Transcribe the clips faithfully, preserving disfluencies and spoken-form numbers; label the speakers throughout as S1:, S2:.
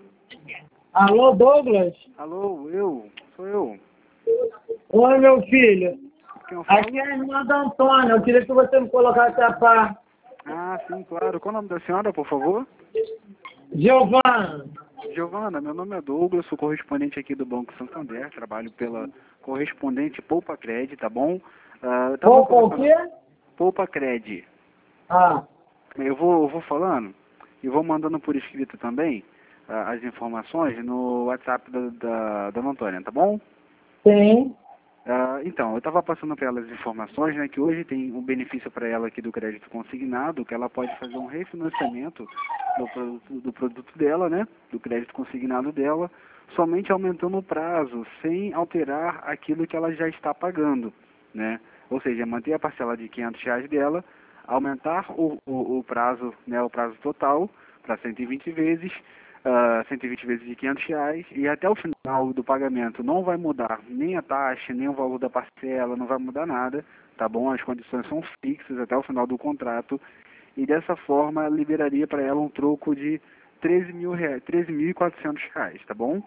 S1: Alô, Douglas?
S2: Alô, eu? Sou eu.
S1: Oi, meu filho.
S2: Quem eu falo?
S1: Aqui é a irmã da Antônia. Eu queria que você me colocasse a par.
S2: Ah, sim, claro. Qual o nome da senhora, por favor?
S1: Giovana.
S2: Giovana, meu nome é Douglas, sou correspondente aqui do Banco Santander, trabalho pela correspondente Poupa Cred, tá bom? Ah, eu tava
S1: Poupa o
S2: conversando-
S1: quê?
S2: Poupa Cred.
S1: Ah,
S2: Eu vou, eu vou falando e vou mandando por escrito também ah, as informações no WhatsApp da, da Dona Antônia, tá bom?
S1: sim.
S2: Ah, então, eu estava passando para ela as informações, né, que hoje tem um benefício para ela aqui do crédito consignado, que ela pode fazer um refinanciamento do produto, do produto dela, né, do crédito consignado dela, somente aumentando o prazo, sem alterar aquilo que ela já está pagando, né? Ou seja, manter a parcela de quinhentos reais dela, aumentar o, o, o prazo, né, o prazo total para cento e vinte vezes, uh, cento e vinte vezes de quinhentos reais, e até o final do pagamento não vai mudar nem a taxa, nem o valor da parcela, não vai mudar nada, tá bom? As condições são fixas até o final do contrato, e dessa forma liberaria para ela um troco de treze mil reais, treze mil e quatrocentos reais, tá bom?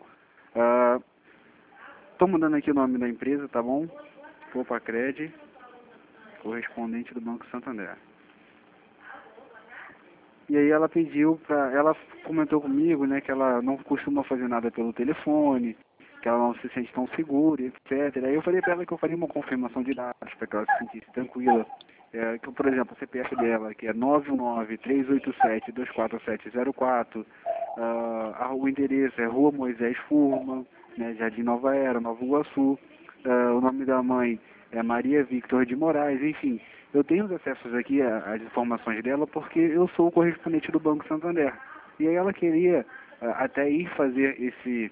S2: Estou mudando aqui o nome da empresa, tá bom? Poupa Cred, correspondente do Banco Santander. E aí ela pediu para, ela comentou comigo, né, que ela não costuma fazer nada pelo telefone, que ela não se sente tão segura, etcétera. Aí eu falei para ela que eu faria uma confirmação de dados para que ela se sentisse tranquila. É, que, por exemplo, o C P F dela, que é nove um nove, três oito sete, dois quatro sete zero quatro, ah, o endereço é Rua Moisés Furman, né, Jardim Nova Era, Nova Iguaçu, ah, o nome da mãe é Maria Victor de Moraes, enfim. Eu tenho os acessos aqui às informações dela porque eu sou o correspondente do Banco Santander. E aí ela queria ah, até ir fazer esse,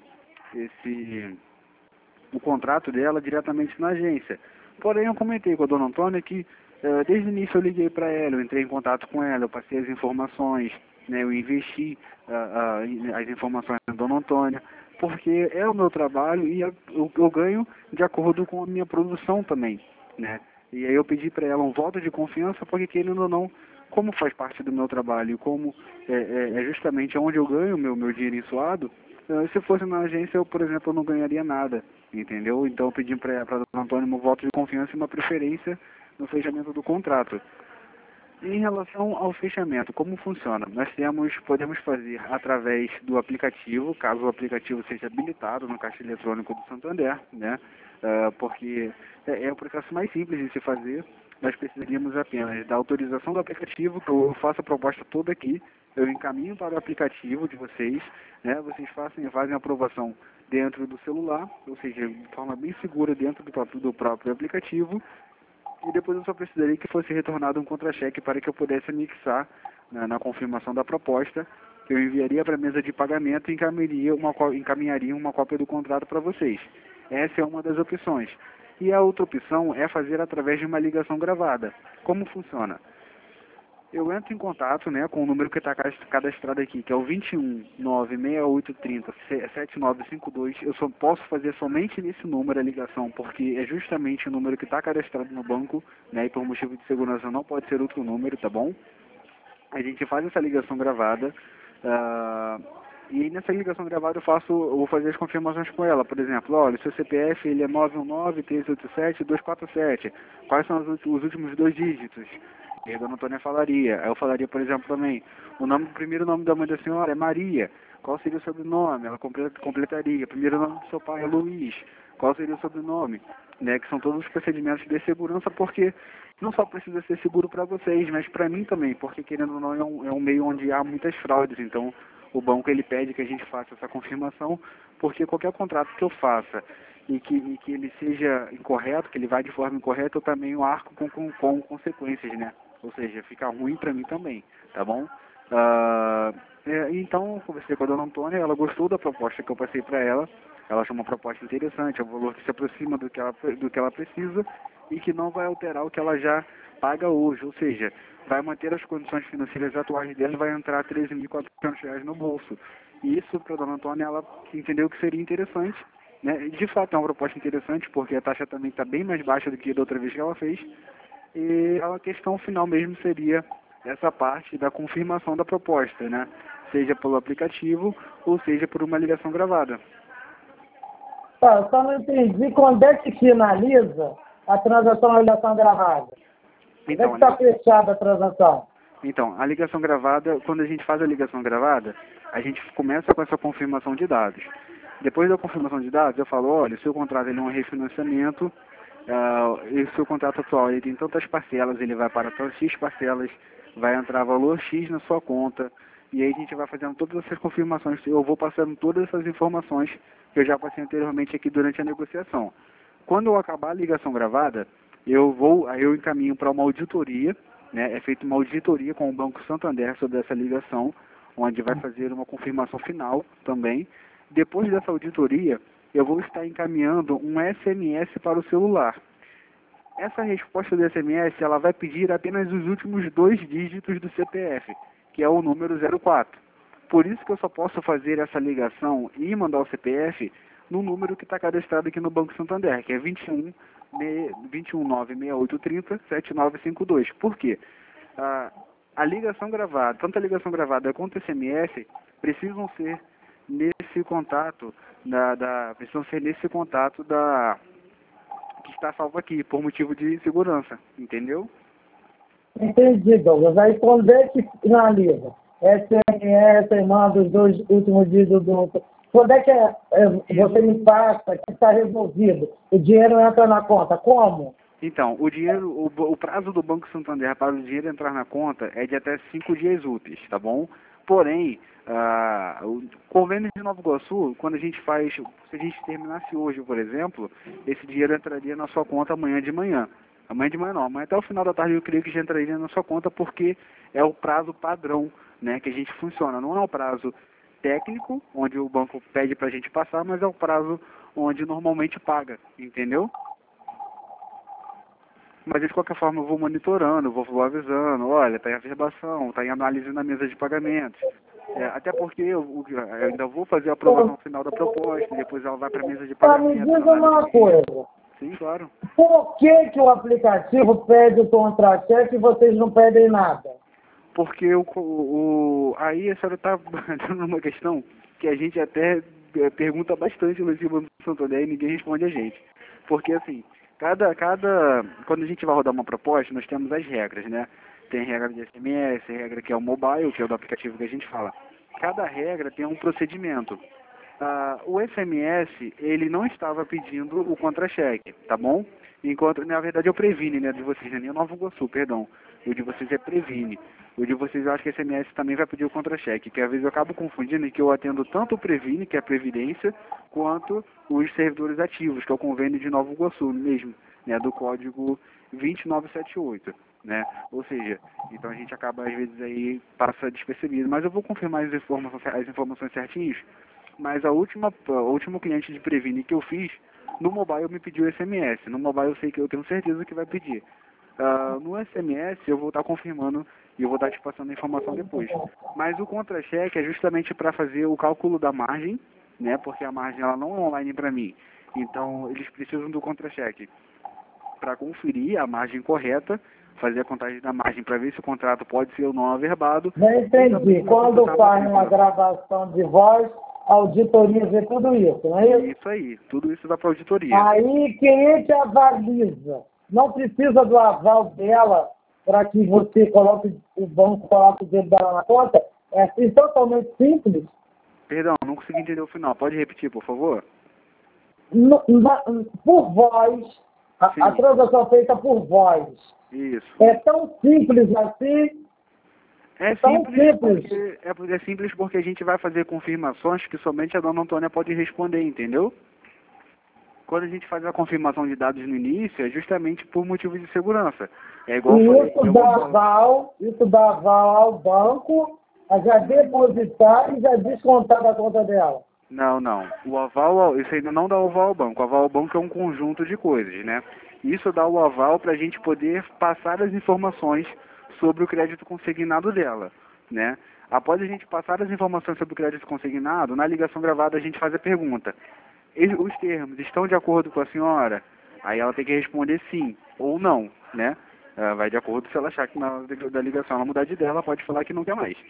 S2: esse, o contrato dela diretamente na agência. Porém, eu comentei com a dona Antônia que eh, desde o início eu liguei para ela, eu entrei em contato com ela, eu passei as informações, né, eu investi ah, ah, as informações da dona Antônia, porque é o meu trabalho e eu, eu, eu ganho de acordo com a minha produção também, né? E aí eu pedi para ela um voto de confiança, porque querendo ou não, como faz parte do meu trabalho, como é, é, é justamente onde eu ganho o meu, meu dinheiro suado, eh, se fosse na agência eu, por exemplo, eu não ganharia nada, entendeu? Então eu pedi para a dona Antônia um voto de confiança e uma preferência no fechamento do contrato. Em relação ao fechamento, como funciona? Nós temos, podemos fazer através do aplicativo, caso o aplicativo seja habilitado no caixa eletrônico do Santander, né? Uh, porque é, é o processo mais simples de se fazer. Nós precisaríamos apenas da autorização do aplicativo, que eu faço a proposta toda aqui, eu encaminho para o aplicativo de vocês, né? Vocês fazem, fazem a aprovação dentro do celular, ou seja, de forma bem segura dentro do próprio, do próprio aplicativo, e depois eu só precisaria que fosse retornado um contra-cheque para que eu pudesse anexar, né, na confirmação da proposta, que eu enviaria para a mesa de pagamento e encaminharia uma, encaminharia uma cópia do contrato para vocês. Essa é uma das opções. E a outra opção é fazer através de uma ligação gravada. Como funciona? Eu entro em contato, né, com o número que está cadastrado aqui, que é o vinte e um, nove seis oito três zero, sete nove cinco dois. Eu só posso fazer somente nesse número a ligação, porque é justamente o número que está cadastrado no banco, né, e por motivo de segurança não pode ser outro número, tá bom? A gente faz essa ligação gravada, uh, e aí nessa ligação gravada eu faço, eu vou fazer as confirmações com ela. Por exemplo, olha, o seu C P F ele é nove um nove, três oito sete, dois quatro sete. Quais são os, os últimos dois dígitos? E a dona Antônia falaria. Aí eu falaria, por exemplo, também, o nome, o primeiro nome da mãe da senhora é Maria. Qual seria o sobrenome? Ela completaria. O primeiro nome do seu pai é Luiz. Qual seria o sobrenome? Né, que são todos os procedimentos de segurança, porque não só precisa ser seguro para vocês, mas para mim também, porque querendo ou não é um, é um meio onde há muitas fraudes. Então o banco ele pede que a gente faça essa confirmação, porque qualquer contrato que eu faça e que, e que ele seja incorreto, que ele vá de forma incorreta, eu também o arco com, com, com consequências, né? Ou seja, fica ruim para mim também, tá bom? Uh, é, então, conversei com a dona Antônia, ela gostou da proposta que eu passei para ela, ela achou uma proposta interessante, é um valor que se aproxima do que, ela, do que ela precisa e que não vai alterar o que ela já paga hoje, ou seja, vai manter as condições financeiras atuais dela e vai entrar treze mil e quatrocentos reais no bolso. E isso, para a dona Antônia, ela entendeu que seria interessante, né? De fato é uma proposta interessante, porque a taxa também está bem mais baixa do que da outra vez que ela fez. E a questão final mesmo seria essa parte da confirmação da proposta, né? seja pelo aplicativo ou seja por uma ligação gravada.
S1: Tá, eu só não entendi quando é que finaliza a transação na ligação gravada. Quando é
S2: Então,
S1: que está fechada a transação?
S2: Então, a ligação gravada, quando a gente faz a ligação gravada, a gente começa com essa confirmação de dados. Depois da confirmação de dados, eu falo, olha, o seu contrato ele é um refinanciamento, uh, e o seu contrato atual ele tem tantas parcelas, ele vai para tantas X parcelas, vai entrar valor X na sua conta, e aí a gente vai fazendo todas essas confirmações, eu vou passando todas essas informações que eu já passei anteriormente aqui durante a negociação. Quando eu acabar a ligação gravada, eu vou, aí eu encaminho para uma auditoria, né, é feita uma auditoria com o Banco Santander sobre essa ligação, onde vai fazer uma confirmação final também. Depois dessa auditoria, eu vou estar encaminhando um S M S para o celular. Essa resposta do S M S, ela vai pedir apenas os últimos dois dígitos do C P F, que é o número zero quatro. Por isso que eu só posso fazer essa ligação e mandar o C P F no número que está cadastrado aqui no Banco Santander, que é vinte e um nove seis oito três zero sete nove cinco dois. Por quê? A, a ligação gravada, tanto a ligação gravada quanto o S M S, precisam ser nesse contato, da, da, precisam ser nesse contato da, que está salvo aqui, por motivo de segurança, entendeu?
S1: Entendi, Douglas. Aí quando é que finaliza? S M S, manda os dois últimos dígitos do... Quando é que é, é, você me passa que está resolvido? O dinheiro entra na conta. Como?
S2: Então, o dinheiro, o, o prazo do Banco Santander para o dinheiro entrar na conta é de até cinco dias úteis, tá bom? Porém, ah, o convênio de Nova Iguaçu, quando a gente faz, se a gente terminasse hoje, por exemplo, esse dinheiro entraria na sua conta amanhã de manhã. Amanhã de manhã não, amanhã até o final da tarde eu creio que já entraria na sua conta porque é o prazo padrão, né, que a gente funciona. Não é o prazo técnico, onde o banco pede para a gente passar, mas é o prazo onde normalmente paga, entendeu? Mas de qualquer forma eu vou monitorando, vou, vou avisando, olha, está em averbação, está em análise na mesa de pagamentos. É, até porque eu, eu ainda vou fazer a aprovação final da proposta, depois ela vai para a mesa de
S1: Tá, me
S2: pagamento.
S1: diz uma coisa.
S2: Sim, claro.
S1: Por que, que o aplicativo pede o contra-cheque e vocês não pedem nada?
S2: Porque o, o, aí a senhora está dando uma questão que a gente até é, pergunta bastante no Banco Santander e ninguém responde a gente. Porque assim, cada, cada, quando a gente vai rodar uma proposta, nós temos as regras, né? Tem regra de S M S, regra que é o mobile, que é o do aplicativo que a gente fala. Cada regra tem um procedimento. Ah, o S M S, ele não estava pedindo o contra-cheque, tá bom? Enquanto, na verdade, é o Previne, né, de vocês, não é nem o Nova Iguaçu, perdão. O de vocês é Previne. O de vocês, eu acho que S M S também vai pedir o contra-cheque, que às vezes eu acabo confundindo que eu atendo tanto o Previne, que é a Previdência, quanto os servidores ativos, que é o convênio de Nova Iguaçu mesmo, né, do código vinte nove sete oito, né? Ou seja, então a gente acaba, às vezes, aí, passa despercebido. Mas eu vou confirmar as informações, as informações certinhas. Mas a última, a último cliente de Previne que eu fiz, no mobile me pediu S M S. No mobile eu sei que eu tenho certeza que vai pedir. Uh, no S M S eu vou estar confirmando e eu vou estar te passando a informação depois. Mas o contra-cheque é justamente para fazer o cálculo da margem, né? Porque a margem ela não é online para mim. Então eles precisam do contra-cheque para conferir a margem correta, fazer a contagem da margem para ver se o contrato pode ser ou não averbado.
S1: Já entendi. Quando faz uma gravação de voz, a auditoria vê tudo isso, não é isso?
S2: Isso aí, tudo isso vai para a auditoria.
S1: Aí quem é que avaliza? Não precisa do aval dela para que você coloque, o banco coloque o dedo dela na conta? É assim, totalmente simples.
S2: Perdão, não consegui entender o final. Pode repetir, por favor?
S1: No, na, por voz, a, a transação feita por voz.
S2: Isso.
S1: É tão simples assim.
S2: É simples, simples. Porque, é, é simples porque a gente vai fazer confirmações que somente a dona Antônia pode responder, entendeu? Quando a gente faz a confirmação de dados no início, é justamente por motivo de segurança. É igual
S1: e
S2: eu falei,
S1: isso
S2: eu
S1: dá aval, isso dá aval ao banco a já depositar e já descontar da conta dela.
S2: Não, não. O aval, isso ainda não dá o aval ao banco. O aval ao banco é um conjunto de coisas, né? Isso dá o aval para a gente poder passar as informações sobre o crédito consignado dela, né? Após a gente passar as informações sobre o crédito consignado, na ligação gravada a gente faz a pergunta: os termos estão de acordo com a senhora? Aí ela tem que responder sim ou não, né? Vai de acordo se ela achar que na hora da ligação ela mudar de ideia, ela pode falar que não quer mais.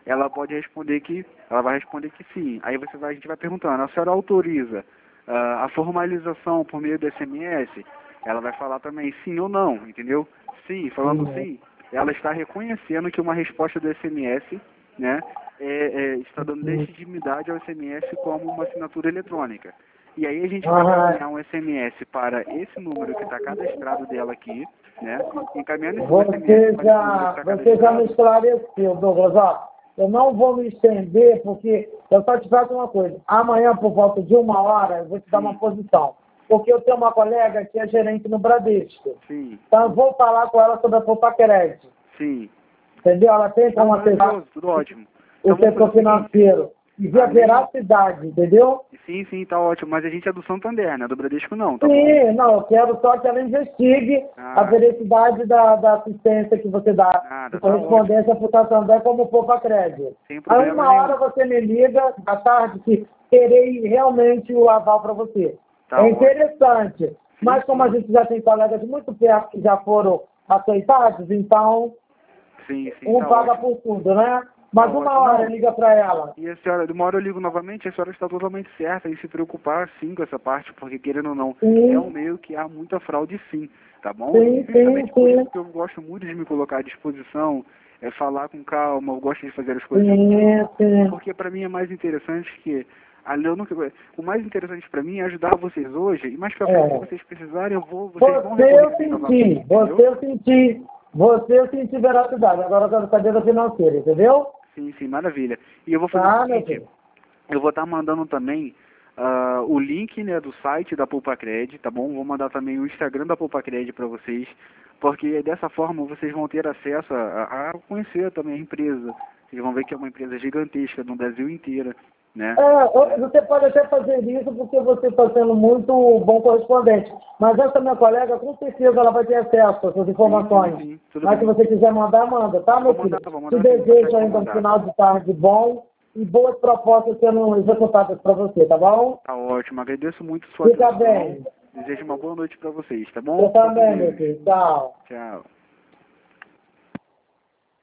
S2: ela pode responder que, ela vai responder que sim. Aí você vai, a gente vai perguntando, a senhora autoriza uh, a formalização por meio do S M S? Ela vai falar também sim ou não, entendeu? Sim, falando
S1: Uhum.
S2: sim, ela está reconhecendo que uma resposta do S M S, né, é, é, está dando legitimidade ao S M S como uma assinatura eletrônica. E aí a gente vai
S1: Aham.
S2: encaminhar um S M S para esse número que está cadastrado dela aqui, né? Encaminhando esse S M S
S1: Você
S2: para esse número que
S1: já,
S2: está
S1: você já me
S2: cadastrado.
S1: esclareceu, Douglas. Ó, eu não vou me estender, porque eu só te peço uma coisa. Amanhã, por volta de uma hora, eu vou te dar uma
S2: Sim,
S1: posição. Porque eu tenho uma colega que é gerente no Bradesco.
S2: sim,
S1: Então, eu vou falar com ela sobre a Poupaquerete.
S2: sim.
S1: Entendeu? Ela tem
S2: Não,
S1: como acessar
S2: maravilhoso, tudo ótimo.
S1: o
S2: Então vamos fazer
S1: setor
S2: o seguinte,
S1: financeiro e ver a
S2: além...
S1: veracidade, entendeu?
S2: Sim, sim, tá ótimo, mas a gente é do Santander, né? Do Bradesco não, tá bom?
S1: Sim, não, eu quero só que ela investigue a
S2: Ah,
S1: veracidade da, da assistência que você dá, de
S2: nada, tá ótimo,
S1: correspondência para o Santander como poupa crédito.
S2: sem
S1: Aí
S2: problema
S1: uma hora
S2: nenhum.
S1: você me liga, à tarde, que terei realmente o aval para você.
S2: Tá
S1: É
S2: ótimo.
S1: interessante,
S2: Sim,
S1: mas como a
S2: sim,
S1: gente já tem colegas muito perto que já foram aceitados, então
S2: sim, sim,
S1: um
S2: tá
S1: paga
S2: ótimo.
S1: por tudo, né?
S2: Tá
S1: Mas uma
S2: ótimo.
S1: hora
S2: Não,
S1: liga para ela.
S2: e a senhora, de uma hora eu ligo novamente, a senhora está totalmente certa em se preocupar sim com essa parte, porque querendo ou não, é um
S1: Sim,
S2: meio que há muita fraude sim, tá bom? E
S1: sim, sim,
S2: justamente por isso
S1: sim.
S2: que eu gosto muito de me colocar à disposição, é falar com calma, eu gosto de fazer as coisas
S1: Sim, sim.
S2: porque para mim é mais interessante que ali eu nunca, o mais interessante para mim é ajudar vocês hoje e mais para frente se
S1: É.
S2: vocês precisarem eu vou, vocês vão
S1: Você
S2: recorrer
S1: eu
S2: a mim
S1: senti,
S2: novamente,
S1: você
S2: entendeu?
S1: eu senti, você eu senti veracidade. Agora eu quero saber da financeira, entendeu?
S2: Sim, sim, maravilha. E eu vou fazer o
S1: Tá, meu
S2: seguinte,
S1: filho?
S2: eu vou estar mandando também ah, o link, né, do site da PoupaCred, tá bom? Vou mandar também o Instagram da PoupaCred para vocês, porque dessa forma vocês vão ter acesso a, a a conhecer também a empresa. Vocês vão ver que é uma empresa gigantesca no Brasil inteiro, né?
S1: É, você pode até fazer isso porque você está sendo muito bom correspondente. Mas essa minha colega, com certeza, ela vai ter acesso às suas
S2: Sim, sim,
S1: informações.
S2: sim, tudo
S1: Mas se
S2: bem.
S1: você quiser mandar, manda, tá,
S2: Vou
S1: meu
S2: mandar,
S1: filho?
S2: vou
S1: Te
S2: mandar sim, pode deixar
S1: desejo
S2: que eu vou
S1: ainda um
S2: mandar.
S1: final de tarde bom e boas propostas sendo executadas para você, tá bom?
S2: Tá ótimo, agradeço muito sua
S1: Fica
S2: atenção.
S1: bem.
S2: Desejo uma boa noite para vocês, tá
S1: Eu
S2: bom? Fica com
S1: também, meu
S2: Deus.
S1: filho. Tchau.
S2: Tchau.